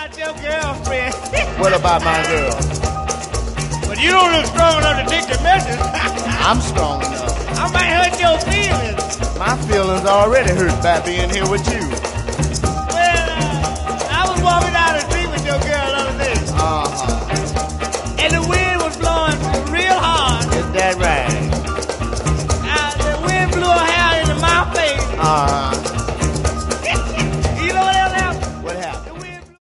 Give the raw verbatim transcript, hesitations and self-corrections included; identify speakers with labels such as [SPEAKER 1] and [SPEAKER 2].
[SPEAKER 1] about your girlfriend?
[SPEAKER 2] What about my girl?
[SPEAKER 1] But you don't look strong enough to take the message.
[SPEAKER 2] I'm strong enough.
[SPEAKER 1] I might hurt your feelings.
[SPEAKER 2] My feelings already hurt by being here with you.